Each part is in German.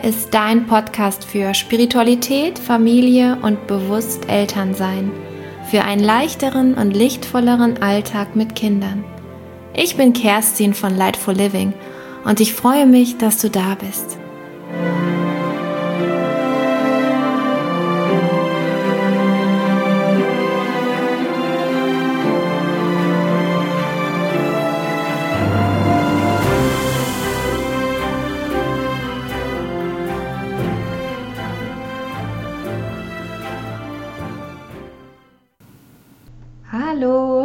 hier ist dein Podcast für Spiritualität, Familie und bewusst Elternsein. Für einen leichteren und lichtvolleren Alltag mit Kindern. Ich bin Kerstin von Lightful Living und ich freue mich, dass du da bist. Hallo!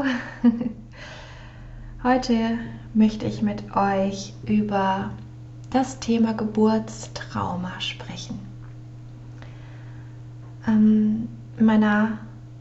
Heute möchte ich mit euch über das Thema Geburtstrauma sprechen. In meiner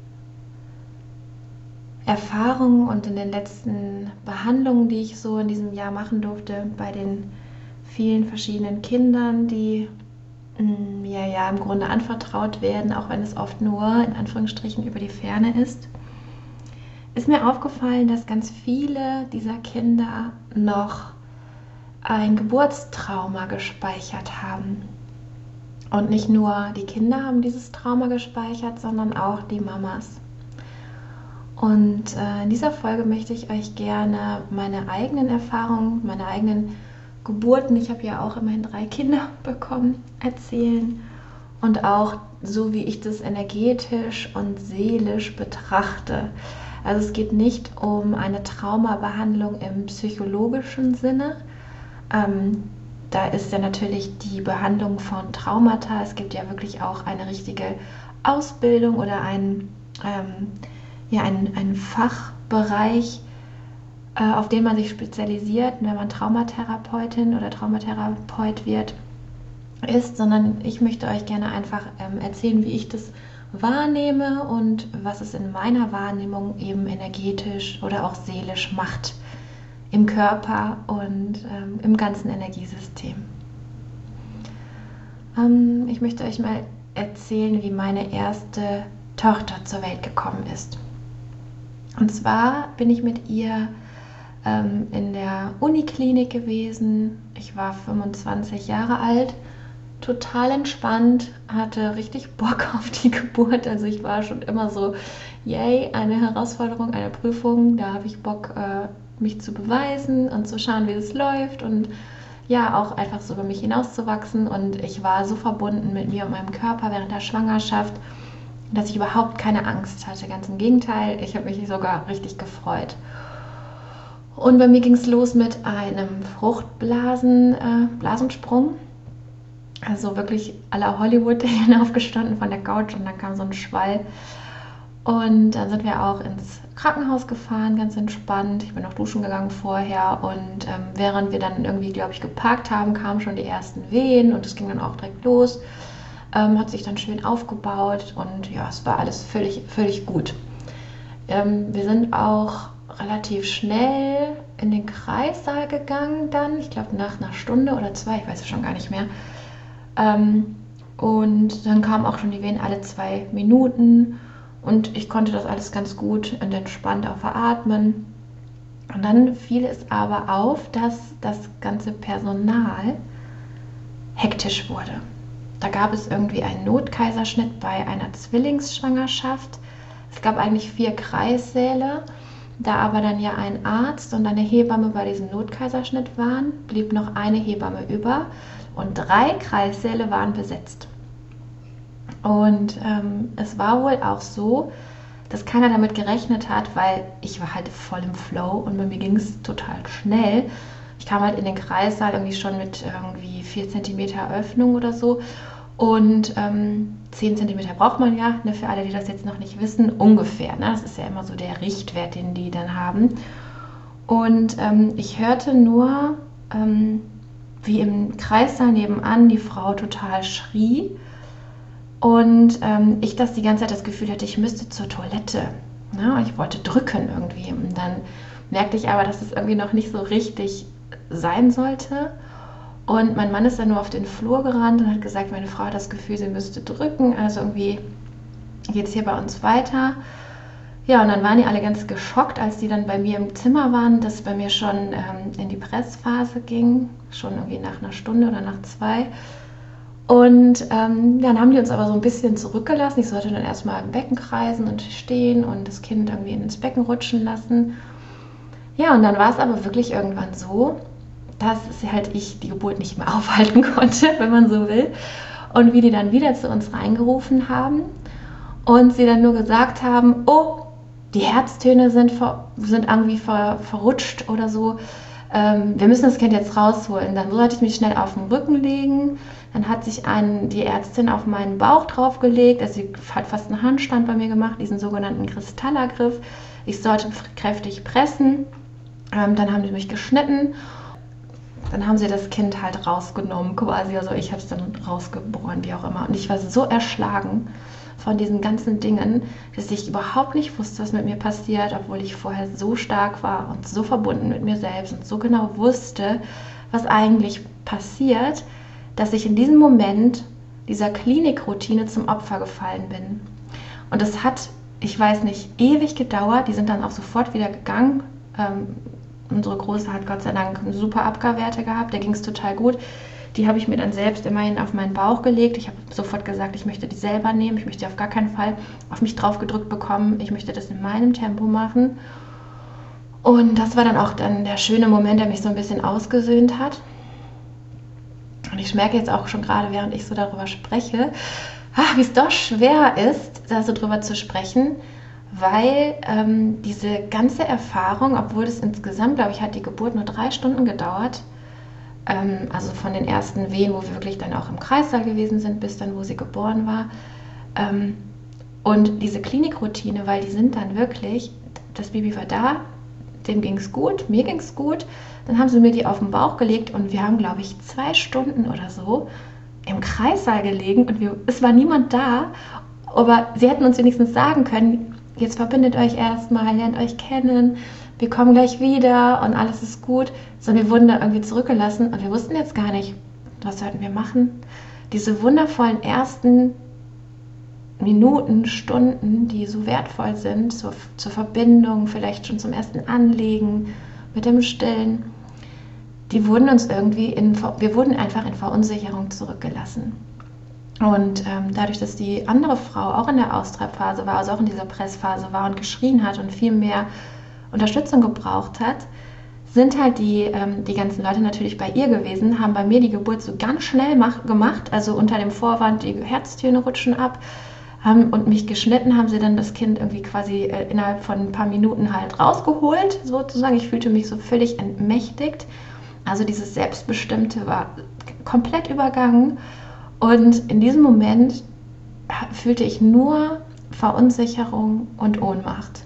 Erfahrung und in den letzten Behandlungen, die ich so in diesem Jahr machen durfte, bei den vielen verschiedenen Kindern, die mir ja im Grunde anvertraut werden, auch wenn es oft nur in Anführungsstrichen über die Ferne ist mir aufgefallen, dass ganz viele dieser Kinder noch ein Geburtstrauma gespeichert haben. Und nicht nur die Kinder haben dieses Trauma gespeichert, sondern auch die Mamas. Und in dieser Folge möchte ich euch gerne meine eigenen Erfahrungen, meine eigenen Geburten, ich habe ja auch immerhin 3 Kinder bekommen, erzählen. Und auch so, wie ich das energetisch und seelisch betrachte. Also es geht nicht um eine Traumabehandlung im psychologischen Sinne. Da ist ja natürlich die Behandlung von Traumata. Es gibt ja wirklich auch eine richtige Ausbildung oder einen Fachbereich, auf den man sich spezialisiert, wenn man Traumatherapeutin oder Traumatherapeut ist. Sondern ich möchte euch gerne einfach erzählen, wie ich das wahrnehme und was es in meiner Wahrnehmung eben energetisch oder auch seelisch macht im Körper und im ganzen Energiesystem. Ich möchte euch mal erzählen, wie meine erste Tochter zur Welt gekommen ist. Und zwar bin ich mit ihr in der Uniklinik gewesen. Ich war 25 Jahre alt. Total entspannt, hatte richtig Bock auf die Geburt. Also ich war schon immer so, yay, eine Herausforderung, eine Prüfung. Da habe ich Bock, mich zu beweisen und zu schauen, wie es läuft und ja, auch einfach so über mich hinauszuwachsen. Und ich war so verbunden mit mir und meinem Körper während der Schwangerschaft, dass ich überhaupt keine Angst hatte. Ganz im Gegenteil, ich habe mich sogar richtig gefreut. Und bei mir ging es los mit einem Blasensprung. Also wirklich à la Hollywood hinaufgestanden von der Couch und dann kam so ein Schwall. Und dann sind wir auch ins Krankenhaus gefahren, ganz entspannt. Ich bin noch duschen gegangen vorher und während wir dann irgendwie, glaube ich, geparkt haben, kamen schon die ersten Wehen und es ging dann auch direkt los. Hat sich dann schön aufgebaut und ja, es war alles völlig gut. Wir sind auch relativ schnell in den Kreissaal gegangen dann. Ich glaube nach einer Stunde oder 2, ich weiß es schon gar nicht mehr. Und dann kamen auch schon die Wehen alle 2 Minuten und ich konnte das alles ganz gut und entspannt auch veratmen. Und dann fiel es aber auf, dass das ganze Personal hektisch wurde. Da gab es irgendwie einen Notkaiserschnitt bei einer Zwillingsschwangerschaft. Es gab eigentlich 4 Kreissäle. Da aber dann ja ein Arzt und eine Hebamme bei diesem Notkaiserschnitt waren, blieb noch eine Hebamme über. Und 3 Kreissäle waren besetzt. Und es war wohl auch so, dass keiner damit gerechnet hat, weil ich war halt voll im Flow und bei mir ging es total schnell. Ich kam halt in den Kreissaal irgendwie schon mit irgendwie 4 cm Öffnung oder so. Und 10 cm braucht man ja, ne, für alle, die das jetzt noch nicht wissen, ungefähr. Ne? Das ist ja immer so der Richtwert, den die dann haben. Und ich hörte nur, wie im Kreissaal nebenan die Frau total schrie und ich das die ganze Zeit das Gefühl hatte, ich müsste zur Toilette. Ne? Ich wollte drücken irgendwie und dann merkte ich aber, dass es irgendwie noch nicht so richtig sein sollte und mein Mann ist dann nur auf den Flur gerannt und hat gesagt, meine Frau hat das Gefühl, sie müsste drücken, also irgendwie geht es hier bei uns weiter. Ja, und dann waren die alle ganz geschockt, als die dann bei mir im Zimmer waren, dass es bei mir schon in die Pressphase ging, schon irgendwie nach einer Stunde oder nach 2. Und dann haben die uns aber so ein bisschen zurückgelassen. Ich sollte dann erstmal im Becken kreisen und stehen und das Kind irgendwie ins Becken rutschen lassen. Ja, und dann war es aber wirklich irgendwann so, dass ich die Geburt nicht mehr aufhalten konnte, wenn man so will. Und wie die dann wieder zu uns reingerufen haben und sie dann nur gesagt haben, oh, die Herztöne sind irgendwie verrutscht oder so. Wir müssen das Kind jetzt rausholen. Dann sollte ich mich schnell auf den Rücken legen. Dann hat sich die Ärztin auf meinen Bauch draufgelegt. Also sie hat fast einen Handstand bei mir gemacht, diesen sogenannten Kristallagriff. Ich sollte kräftig pressen. Dann haben die mich geschnitten. Dann haben sie das Kind halt rausgenommen quasi. Also ich habe es dann rausgeboren, wie auch immer. Und ich war so erschlagen von diesen ganzen Dingen, dass ich überhaupt nicht wusste, was mit mir passiert, obwohl ich vorher so stark war und so verbunden mit mir selbst und so genau wusste, was eigentlich passiert, dass ich in diesem Moment dieser Klinikroutine zum Opfer gefallen bin. Und das hat, ich weiß nicht, ewig gedauert. Die sind dann auch sofort wieder gegangen. Unsere Große hat Gott sei Dank super Abgarwerte gehabt, der ging es total gut. Die habe ich mir dann selbst immerhin auf meinen Bauch gelegt. Ich habe sofort gesagt, ich möchte die selber nehmen. Ich möchte die auf gar keinen Fall auf mich drauf gedrückt bekommen. Ich möchte das in meinem Tempo machen. Und das war dann auch der schöne Moment, der mich so ein bisschen ausgesöhnt hat. Und ich merke jetzt auch schon gerade, während ich so darüber spreche, wie es doch schwer ist, da so drüber zu sprechen, weil diese ganze Erfahrung, obwohl es insgesamt, glaube ich, hat die Geburt nur 3 Stunden gedauert, also von den ersten Wehen, wo wir wirklich dann auch im Kreissaal gewesen sind, bis dann, wo sie geboren war. Und diese Klinikroutine, weil die sind dann wirklich, das Baby war da, dem ging es gut, mir ging es gut, dann haben sie mir die auf den Bauch gelegt und wir haben, glaube ich, 2 Stunden oder so im Kreissaal gelegen und es war niemand da, aber sie hätten uns wenigstens sagen können, jetzt verbindet euch erstmal, lernt euch kennen, wir kommen gleich wieder und alles ist gut. Sondern wir wurden da irgendwie zurückgelassen und wir wussten jetzt gar nicht, was sollten wir machen. Diese wundervollen ersten Minuten, Stunden, die so wertvoll sind, zur Verbindung, vielleicht schon zum ersten Anlegen mit dem Stillen, wir wurden einfach in Verunsicherung zurückgelassen. Und dadurch, dass die andere Frau auch in der Austreibphase war, also auch in dieser Pressphase war und geschrien hat und viel mehr Unterstützung gebraucht hat, sind halt die ganzen Leute natürlich bei ihr gewesen, haben bei mir die Geburt so ganz schnell gemacht, also unter dem Vorwand, die Herztöne rutschen ab, und mich geschnitten, haben sie dann das Kind irgendwie quasi innerhalb von ein paar Minuten halt rausgeholt, sozusagen. Ich fühlte mich so völlig entmächtigt. Also dieses Selbstbestimmte war komplett übergangen. Und in diesem Moment fühlte ich nur Verunsicherung und Ohnmacht.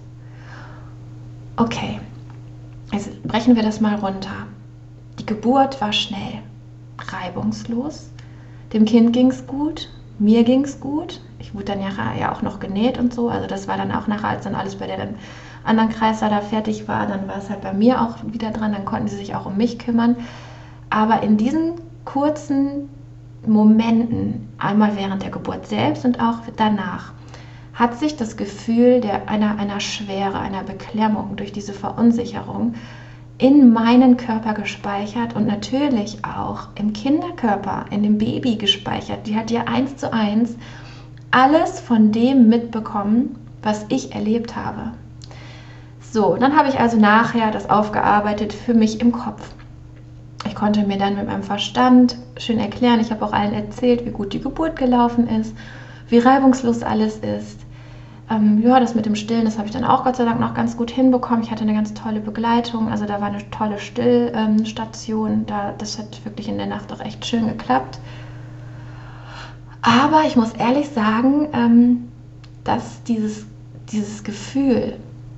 Okay, jetzt brechen wir das mal runter. Die Geburt war schnell, reibungslos. Dem Kind ging es gut, mir ging es gut. Ich wurde dann ja auch noch genäht und so. Also das war dann auch nachher, als dann alles bei der anderen Kreissaal da fertig war, dann war es halt bei mir auch wieder dran. Dann konnten sie sich auch um mich kümmern. Aber in diesen kurzen Momenten, einmal während der Geburt selbst und auch danach, hat sich das Gefühl einer Schwere, einer Beklemmung durch diese Verunsicherung in meinen Körper gespeichert und natürlich auch im Kinderkörper, in dem Baby gespeichert. Die hat ja 1:1 alles von dem mitbekommen, was ich erlebt habe. So, dann habe ich also nachher das aufgearbeitet für mich im Kopf. Ich konnte mir dann mit meinem Verstand schön erklären, ich habe auch allen erzählt, wie gut die Geburt gelaufen ist, wie reibungslos alles ist. Das mit dem Stillen, das habe ich dann auch Gott sei Dank noch ganz gut hinbekommen. Ich hatte eine ganz tolle Begleitung, also da war eine tolle Stillstation. Das hat wirklich in der Nacht auch echt schön geklappt. Aber ich muss ehrlich sagen, dass dieses Gefühl,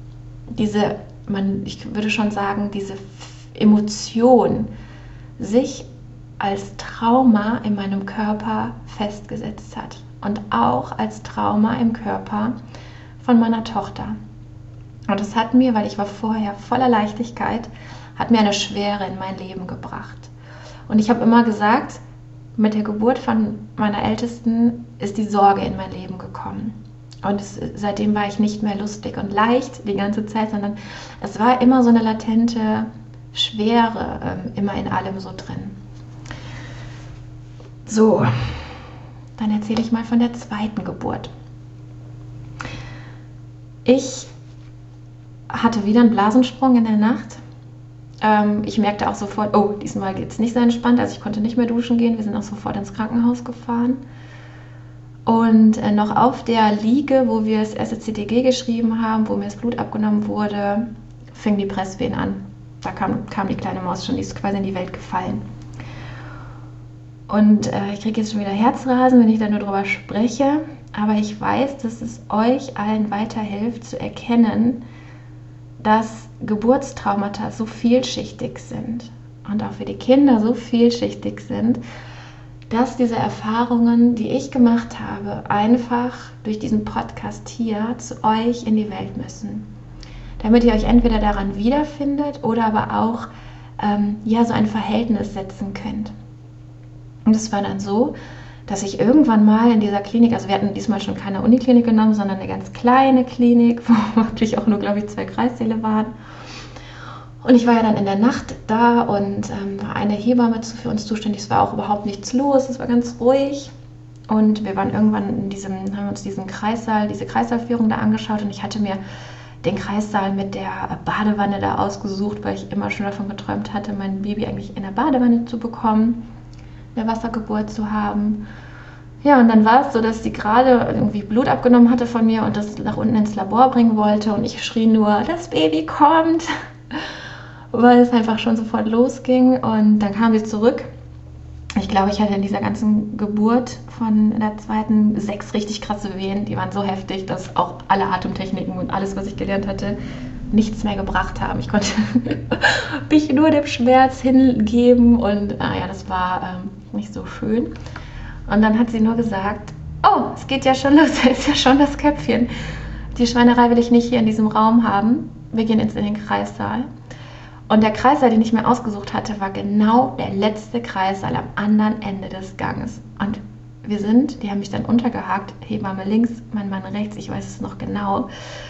ich würde schon sagen, diese Emotion sich als Trauma in meinem Körper festgesetzt hat. Und auch als Trauma im Körper von meiner Tochter. Und das hat mir, weil ich war vorher voller Leichtigkeit, hat mir eine Schwere in mein Leben gebracht. Und ich habe immer gesagt, mit der Geburt von meiner Ältesten ist die Sorge in mein Leben gekommen. Und seitdem war ich nicht mehr lustig und leicht die ganze Zeit, sondern es war immer so eine latente Schwere immer in allem so drin. So, dann erzähle ich mal von der zweiten Geburt. Ich hatte wieder einen Blasensprung in der Nacht. Ich merkte auch sofort, oh, diesmal geht es nicht so entspannt, also ich konnte nicht mehr duschen gehen. Wir sind auch sofort ins Krankenhaus gefahren. Und noch auf der Liege, wo wir das erste CTG geschrieben haben, wo mir das Blut abgenommen wurde, fing die Presswehen an. Da kam die kleine Maus schon, die ist quasi in die Welt gefallen. Und ich kriege jetzt schon wieder Herzrasen, wenn ich da nur drüber spreche. Aber ich weiß, dass es euch allen weiterhilft zu erkennen, dass Geburtstraumata so vielschichtig sind und auch für die Kinder so vielschichtig sind, dass diese Erfahrungen, die ich gemacht habe, einfach durch diesen Podcast hier zu euch in die Welt müssen. Damit ihr euch entweder daran wiederfindet oder aber auch so ein Verhältnis setzen könnt. Und es war dann so, dass ich irgendwann mal in dieser Klinik, also wir hatten diesmal schon keine Uniklinik genommen, sondern eine ganz kleine Klinik, wo wirklich auch nur, glaube ich, 2 Kreissäle waren. Und ich war ja dann in der Nacht da und war eine Hebamme für uns zuständig. Es war auch überhaupt nichts los, es war ganz ruhig. Und wir waren irgendwann haben uns diesen Kreissaal, diese Kreissaalführung da angeschaut und ich hatte mir den Kreissaal mit der Badewanne da ausgesucht, weil ich immer schon davon geträumt hatte, mein Baby eigentlich in der Badewanne zu bekommen, eine Wassergeburt zu haben. Ja, und dann war es so, dass sie gerade irgendwie Blut abgenommen hatte von mir und das nach unten ins Labor bringen wollte und ich schrie nur, das Baby kommt, weil es einfach schon sofort losging und dann kam sie zurück. Ich glaube, ich hatte in dieser ganzen Geburt von der zweiten 6 richtig krasse Wehen, die waren so heftig, dass auch alle Atemtechniken und alles, was ich gelernt hatte, nichts mehr gebracht haben. Ich konnte mich nur dem Schmerz hingeben und das war nicht so schön. Und dann hat sie nur gesagt, oh, es geht ja schon los, da ist ja schon das Köpfchen. Die Schweinerei will ich nicht hier in diesem Raum haben. Wir gehen jetzt in den Kreissaal. Und der Kreissaal, den ich mir ausgesucht hatte, war genau der letzte Kreissaal am anderen Ende des Ganges. Und die haben mich dann untergehakt, Hebamme links, mein Mann rechts, ich weiß es noch genau,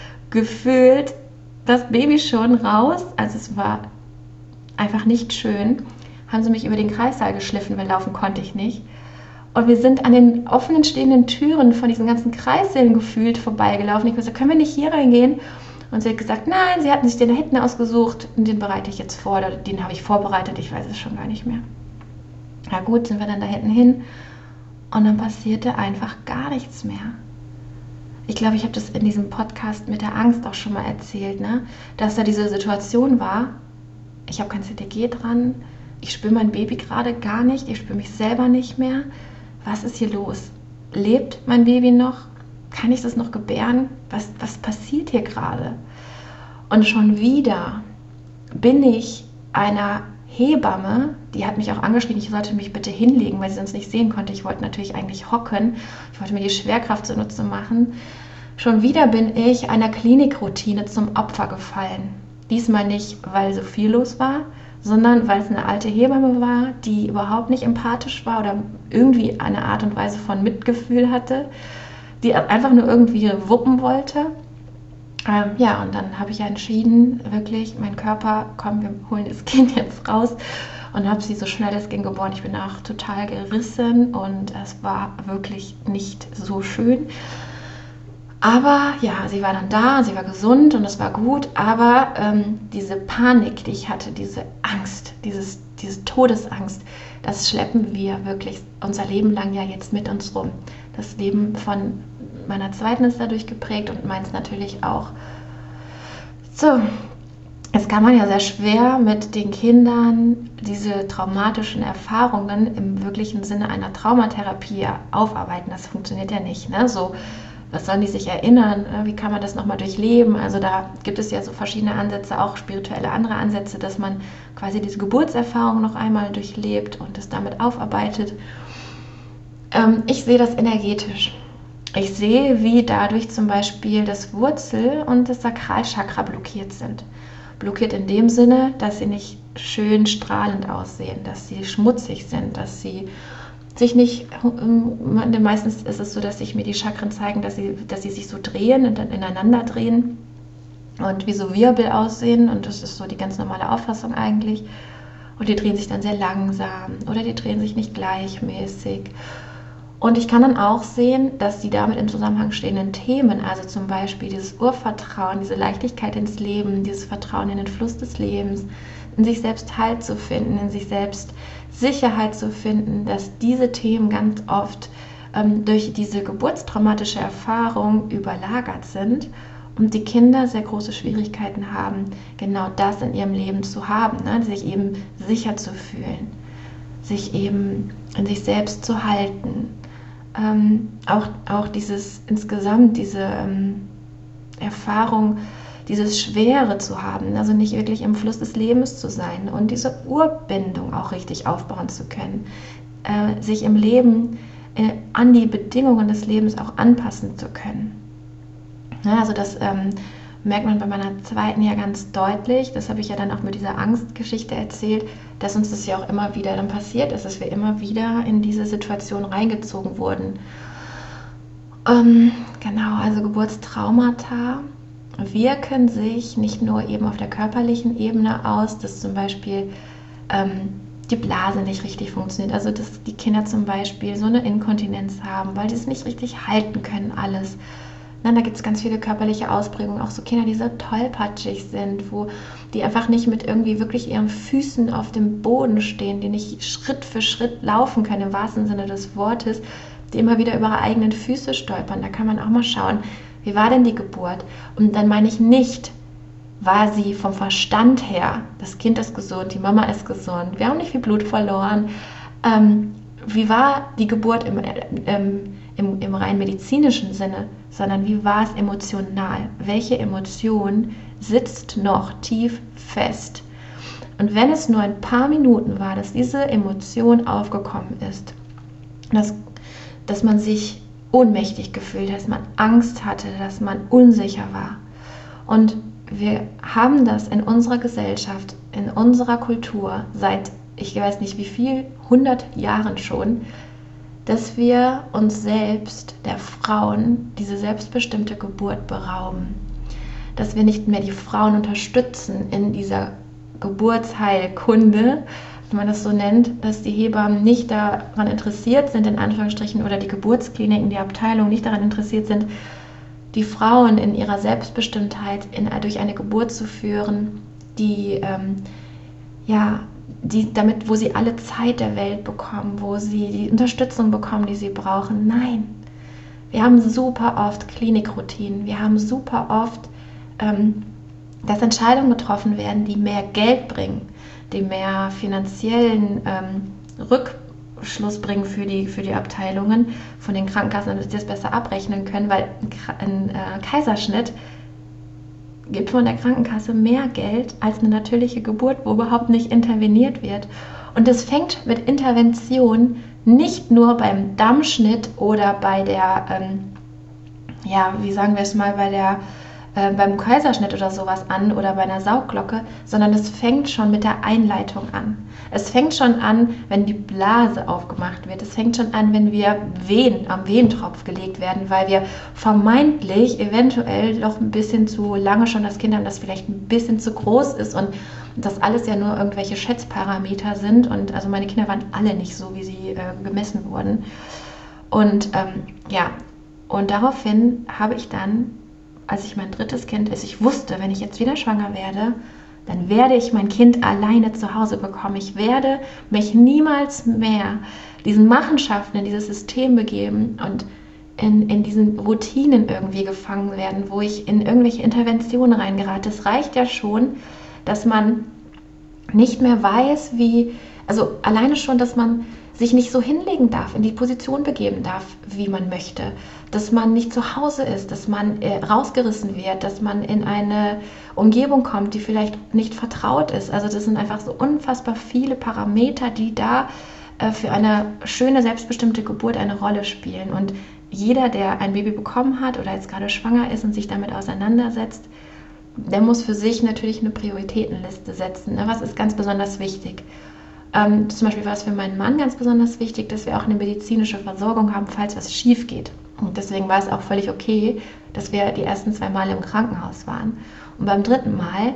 gefühlt das Baby schon raus, also es war einfach nicht schön, haben sie mich über den Kreissaal geschliffen, weil laufen konnte ich nicht. Und wir sind an den offenen stehenden Türen von diesen ganzen Kreissälen gefühlt vorbeigelaufen. Ich habe gesagt, können wir nicht hier reingehen? Und sie hat gesagt, nein, sie hatten sich den da hinten ausgesucht und den bereite ich jetzt vor, den habe ich vorbereitet, ich weiß es schon gar nicht mehr. Na gut, sind wir dann da hinten hin und dann passierte einfach gar nichts mehr. Ich glaube, ich habe das in diesem Podcast mit der Angst auch schon mal erzählt, ne? Dass da diese Situation war, ich habe kein CTG dran, ich spüre mein Baby gerade gar nicht, ich spüre mich selber nicht mehr. Was ist hier los? Lebt mein Baby noch? Kann ich das noch gebären? Was passiert hier gerade? Und schon wieder bin ich einer Hebamme, die hat mich auch angeschrieben, ich sollte mich bitte hinlegen, weil sie sonst nicht sehen konnte. Ich wollte natürlich eigentlich hocken. Ich wollte mir die Schwerkraft zunutze machen. Schon wieder bin ich einer Klinikroutine zum Opfer gefallen. Diesmal nicht, weil so viel los war, sondern weil es eine alte Hebamme war, die überhaupt nicht empathisch war oder irgendwie eine Art und Weise von Mitgefühl hatte, die einfach nur irgendwie wuppen wollte. Und dann habe ich ja entschieden, wirklich, mein Körper, komm, wir holen das Kind jetzt raus und habe sie so schnell es ging geboren. Ich bin auch total gerissen und es war wirklich nicht so schön. Aber ja, sie war dann da, sie war gesund und es war gut, aber diese Panik, die ich hatte, diese Angst, diese Todesangst, das schleppen wir wirklich unser Leben lang ja jetzt mit uns rum. Das Leben von meiner Zweiten ist dadurch geprägt und meins natürlich auch. So, jetzt kann man ja sehr schwer mit den Kindern diese traumatischen Erfahrungen im wirklichen Sinne einer Traumatherapie aufarbeiten. Das funktioniert ja nicht, ne? So, was sollen die sich erinnern? Wie kann man das nochmal durchleben? Also da gibt es ja so verschiedene Ansätze, auch spirituelle andere Ansätze, dass man quasi diese Geburtserfahrung noch einmal durchlebt und es damit aufarbeitet. Ich sehe das energetisch. Ich sehe, wie dadurch zum Beispiel das Wurzel- und das Sakralchakra blockiert sind. Blockiert in dem Sinne, dass sie nicht schön strahlend aussehen, dass sie schmutzig sind, dass sie sich nicht, meistens ist es so, dass sich mir die Chakren zeigen, dass sie sich so drehen und dann ineinander drehen und wie so Wirbel aussehen und das ist so die ganz normale Auffassung eigentlich und die drehen sich dann sehr langsam oder die drehen sich nicht gleichmäßig Und ich kann dann auch sehen, dass die damit im Zusammenhang stehenden Themen, also zum Beispiel dieses Urvertrauen, diese Leichtigkeit ins Leben, dieses Vertrauen in den Fluss des Lebens, in sich selbst Halt zu finden, in sich selbst Sicherheit zu finden, dass diese Themen ganz oft durch diese geburtstraumatische Erfahrung überlagert sind und die Kinder sehr große Schwierigkeiten haben, genau das in ihrem Leben zu haben, ne? Sich eben sicher zu fühlen, sich eben in sich selbst zu halten. Auch dieses insgesamt, diese Erfahrung, dieses Schwere zu haben, also nicht wirklich im Fluss des Lebens zu sein und diese Urbindung auch richtig aufbauen zu können, sich im Leben an die Bedingungen des Lebens auch anpassen zu können. Ja, also das merkt man bei meiner zweiten ja ganz deutlich, das habe ich ja dann auch mit dieser Angstgeschichte erzählt, dass uns das ja auch immer wieder dann passiert ist, dass wir immer wieder in diese Situation reingezogen wurden. Genau, also Geburtstraumata wirken sich nicht nur eben auf der körperlichen Ebene aus, dass zum Beispiel die Blase nicht richtig funktioniert, also dass die Kinder zum Beispiel so eine Inkontinenz haben, weil die es nicht richtig halten können alles. Da gibt es ganz viele körperliche Ausprägungen, auch so Kinder, die so tollpatschig sind, wo die einfach nicht mit irgendwie wirklich ihren Füßen auf dem Boden stehen, die nicht Schritt für Schritt laufen können, im wahrsten Sinne des Wortes, die immer wieder über ihre eigenen Füße stolpern. Da kann man auch mal schauen, wie war denn die Geburt? Und dann meine ich nicht, war sie vom Verstand her, das Kind ist gesund, die Mama ist gesund, wir haben nicht viel Blut verloren. Wie war die Geburt im rein medizinischen Sinne, sondern wie war es emotional? Welche Emotion sitzt noch tief fest? Und wenn es nur ein paar Minuten war, dass diese Emotion aufgekommen ist, dass man sich ohnmächtig gefühlt hat, dass man Angst hatte, dass man unsicher war. Und wir haben das in unserer Gesellschaft, in unserer Kultur seit, ich weiß nicht wie viel, 100 Jahren schon, dass wir uns selbst, der Frauen, diese selbstbestimmte Geburt berauben. Dass wir nicht mehr die Frauen unterstützen in dieser Geburtsheilkunde, wenn man das so nennt, dass die Hebammen nicht daran interessiert sind, in Anführungsstrichen, oder die Geburtskliniken, die Abteilungen nicht daran interessiert sind, die Frauen in ihrer Selbstbestimmtheit durch eine Geburt zu führen, wo sie alle Zeit der Welt bekommen, wo sie die Unterstützung bekommen, die sie brauchen. Nein, wir haben super oft Klinikroutinen, wir haben super oft, dass Entscheidungen getroffen werden, die mehr Geld bringen, die mehr finanziellen Rückschluss bringen für die Abteilungen von den Krankenkassen, damit sie das besser abrechnen können, weil ein Kaiserschnitt gibt von der Krankenkasse mehr Geld als eine natürliche Geburt, wo überhaupt nicht interveniert wird. Und das fängt mit Intervention nicht nur beim Dammschnitt oder bei der, beim Kaiserschnitt oder sowas an oder bei einer Saugglocke, sondern es fängt schon mit der Einleitung an. Es fängt schon an, wenn die Blase aufgemacht wird. Es fängt schon an, wenn wir am Wehentropf gelegt werden, weil wir vermeintlich eventuell noch ein bisschen zu lange schon das Kind haben, das vielleicht ein bisschen zu groß ist und das alles ja nur irgendwelche Schätzparameter sind. Und also meine Kinder waren alle nicht so, wie sie gemessen wurden. Und und daraufhin habe ich dann, als ich mein drittes Kind ist, ich wusste, wenn ich jetzt wieder schwanger werde, dann werde ich mein Kind alleine zu Hause bekommen. Ich werde mich niemals mehr diesen Machenschaften, in dieses System begeben und in diesen Routinen irgendwie gefangen werden, wo ich in irgendwelche Interventionen reingerate. Es reicht ja schon, dass man nicht mehr weiß, also alleine schon, dass man sich nicht so hinlegen darf, in die Position begeben darf, wie man möchte, dass man nicht zu Hause ist, dass man rausgerissen wird, dass man in eine Umgebung kommt, die vielleicht nicht vertraut ist. Also das sind einfach so unfassbar viele Parameter, die da für eine schöne, selbstbestimmte Geburt eine Rolle spielen. Und jeder, der ein Baby bekommen hat oder jetzt gerade schwanger ist und sich damit auseinandersetzt, der muss für sich natürlich eine Prioritätenliste setzen. Was ist ganz besonders wichtig? Zum Beispiel war es für meinen Mann ganz besonders wichtig, dass wir auch eine medizinische Versorgung haben, falls was schief geht. Und deswegen war es auch völlig okay, dass wir die ersten 2 Male im Krankenhaus waren. Und beim 3. Mal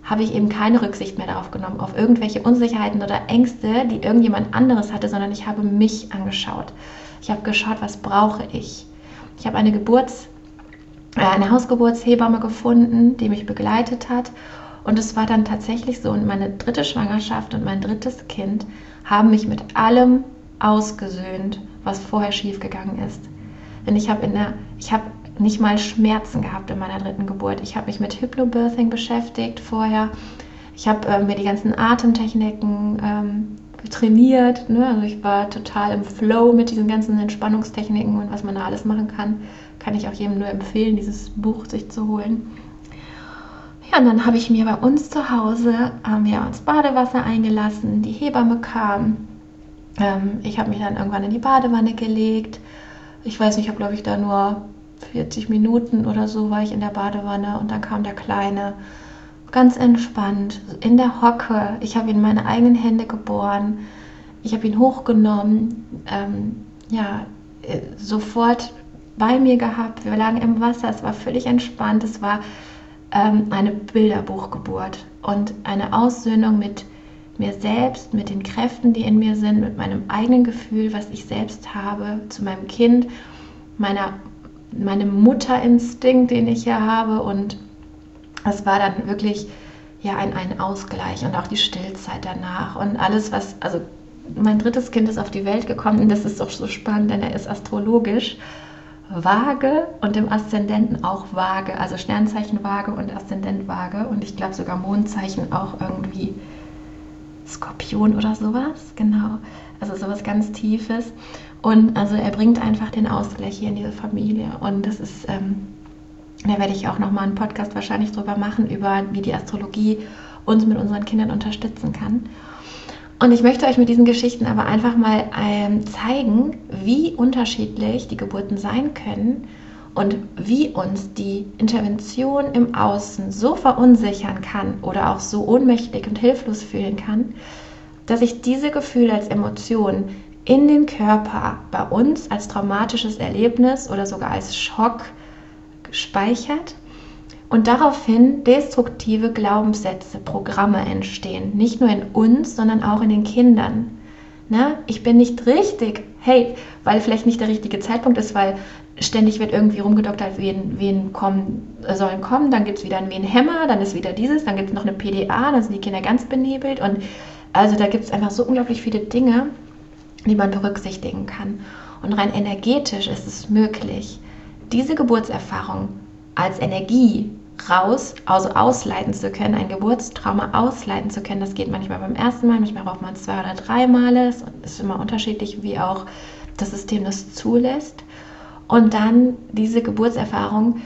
habe ich eben keine Rücksicht mehr darauf genommen, auf irgendwelche Unsicherheiten oder Ängste, die irgendjemand anderes hatte, sondern ich habe mich angeschaut. Ich habe geschaut, was brauche ich. Ich habe eine Hausgeburtshebamme gefunden, die mich begleitet hat. Und es war dann tatsächlich so, und meine 3. Schwangerschaft und mein 3. Kind haben mich mit allem ausgesöhnt, was vorher schiefgegangen ist. Denn ich habe nicht mal Schmerzen gehabt in meiner 3. Geburt. Ich habe mich mit Hypnobirthing beschäftigt vorher. Ich habe mir die ganzen Atemtechniken trainiert. Ne? Also ich war total im Flow mit diesen ganzen Entspannungstechniken und was man da alles machen kann. Kann ich auch jedem nur empfehlen, dieses Buch sich zu holen. Ja, und dann habe ich mir bei uns zu Hause ins Badewasser eingelassen. Die Hebamme kam. Ich habe mich dann irgendwann in die Badewanne gelegt. Ich weiß nicht, ich habe, glaube ich, da nur 40 Minuten oder so war ich in der Badewanne und dann kam der Kleine ganz entspannt in der Hocke. Ich habe ihn in meine eigenen Hände geboren. Ich habe ihn hochgenommen, sofort bei mir gehabt. Wir lagen im Wasser, es war völlig entspannt. Es war eine Bilderbuchgeburt und eine Aussöhnung mit mir selbst, mit den Kräften, die in mir sind, mit meinem eigenen Gefühl, was ich selbst habe, zu meinem Kind, meinem Mutterinstinkt, den ich hier habe. Und es war dann wirklich ein Ausgleich und auch die Stillzeit danach und alles, also mein 3. Kind ist auf die Welt gekommen und das ist doch so spannend, denn er ist astrologisch Waage und im Aszendenten auch Waage, also Sternzeichen Waage und Aszendent Waage und ich glaube sogar Mondzeichen auch irgendwie Skorpion oder sowas, genau, also sowas ganz Tiefes und also er bringt einfach den Ausgleich hier in diese Familie und das ist, da werde ich auch nochmal einen Podcast wahrscheinlich drüber machen, über wie die Astrologie uns mit unseren Kindern unterstützen kann. Und ich möchte euch mit diesen Geschichten aber einfach mal zeigen, wie unterschiedlich die Geburten sein können und wie uns die Intervention im Außen so verunsichern kann oder auch so ohnmächtig und hilflos fühlen kann, dass sich diese Gefühle als Emotion in den Körper bei uns als traumatisches Erlebnis oder sogar als Schock speichert und daraufhin destruktive Glaubenssätze, Programme entstehen. Nicht nur in uns, sondern auch in den Kindern. Ne? Ich bin nicht richtig, weil vielleicht nicht der richtige Zeitpunkt ist, weil ständig wird irgendwie rumgedoktert, wen sollen kommen, dann gibt es wieder einen Wehenhämmer, dann ist wieder dieses, dann gibt es noch eine PDA, dann sind die Kinder ganz benebelt und also da gibt es einfach so unglaublich viele Dinge, die man berücksichtigen kann. Und rein energetisch ist es möglich, diese Geburtserfahrung als Energie also ausleiten zu können, ein Geburtstrauma ausleiten zu können. Das geht manchmal beim ersten Mal, manchmal braucht man 2 oder 3 Male. Es ist immer unterschiedlich, wie auch das System das zulässt. Und dann diese Geburtserfahrung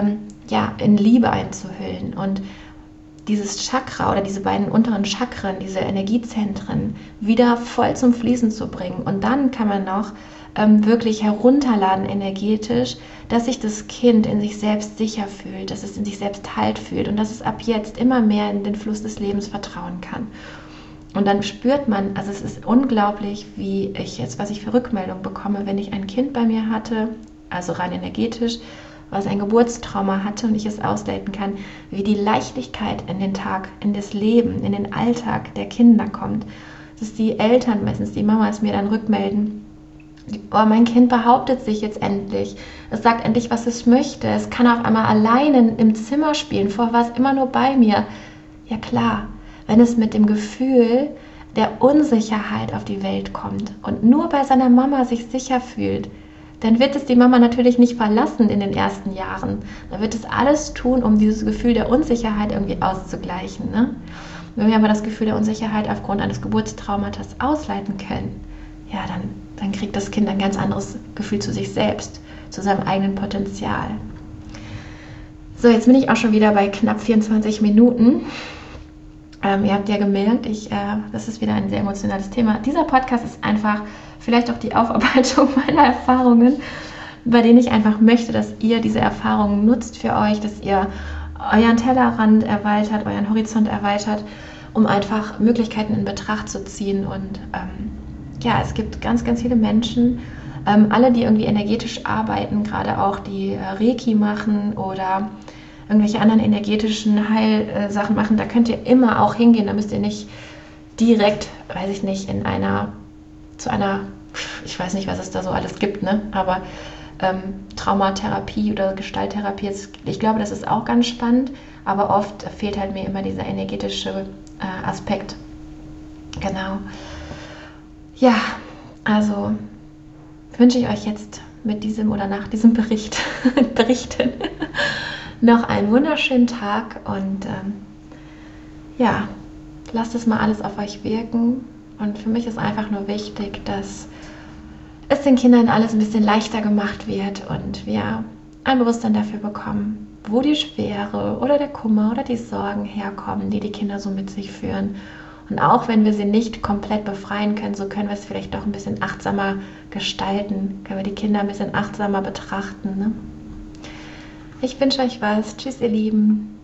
in Liebe einzuhüllen und dieses Chakra oder diese beiden unteren Chakren, diese Energiezentren wieder voll zum Fließen zu bringen. Und dann kann man noch wirklich herunterladen energetisch, dass sich das Kind in sich selbst sicher fühlt, dass es in sich selbst Halt fühlt und dass es ab jetzt immer mehr in den Fluss des Lebens vertrauen kann. Und dann spürt man, also es ist unglaublich, was ich für Rückmeldung bekomme, wenn ich ein Kind bei mir hatte, also rein energetisch, was ein Geburtstrauma hatte und ich es ausleiten kann, wie die Leichtigkeit in den Tag, in das Leben, in den Alltag der Kinder kommt. Dass die Eltern, meistens die Mamas, mir dann rückmelden, mein Kind behauptet sich jetzt endlich. Es sagt endlich, was es möchte. Es kann auf einmal alleine im Zimmer spielen. Vorher war es immer nur bei mir. Ja klar, wenn es mit dem Gefühl der Unsicherheit auf die Welt kommt und nur bei seiner Mama sich sicher fühlt, dann wird es die Mama natürlich nicht verlassen in den ersten Jahren. Dann wird es alles tun, um dieses Gefühl der Unsicherheit irgendwie auszugleichen. Ne? Wenn wir aber das Gefühl der Unsicherheit aufgrund eines Geburtstraumatas ausleiten können, ja, dann kriegt das Kind ein ganz anderes Gefühl zu sich selbst, zu seinem eigenen Potenzial. So, jetzt bin ich auch schon wieder bei knapp 24 Minuten. Ihr habt ja gemerkt, das ist wieder ein sehr emotionales Thema. Dieser Podcast ist einfach vielleicht auch die Aufarbeitung meiner Erfahrungen, bei denen ich einfach möchte, dass ihr diese Erfahrungen nutzt für euch, dass ihr euren Tellerrand erweitert, euren Horizont erweitert, um einfach Möglichkeiten in Betracht zu ziehen. Und es gibt ganz, ganz viele Menschen, alle, die irgendwie energetisch arbeiten, gerade auch die Reiki machen oder irgendwelche anderen energetischen Heilsachen machen, da könnt ihr immer auch hingehen. Da müsst ihr nicht direkt, weiß ich nicht, zu einer, ich weiß nicht, was es da so alles gibt, ne? Aber Traumatherapie oder Gestalttherapie, ich glaube, das ist auch ganz spannend, aber oft fehlt halt mir immer dieser energetische Aspekt. Genau. Ja, also wünsche ich euch jetzt mit diesem oder nach diesem Berichten noch einen wunderschönen Tag und ja, lasst es mal alles auf euch wirken. Und für mich ist einfach nur wichtig, dass es den Kindern alles ein bisschen leichter gemacht wird und wir ein Bewusstsein dafür bekommen, wo die Schwere oder der Kummer oder die Sorgen herkommen, die die Kinder so mit sich führen. Und auch wenn wir sie nicht komplett befreien können, so können wir es vielleicht doch ein bisschen achtsamer gestalten, können wir die Kinder ein bisschen achtsamer betrachten. Ne? Ich wünsche euch was. Tschüss, ihr Lieben.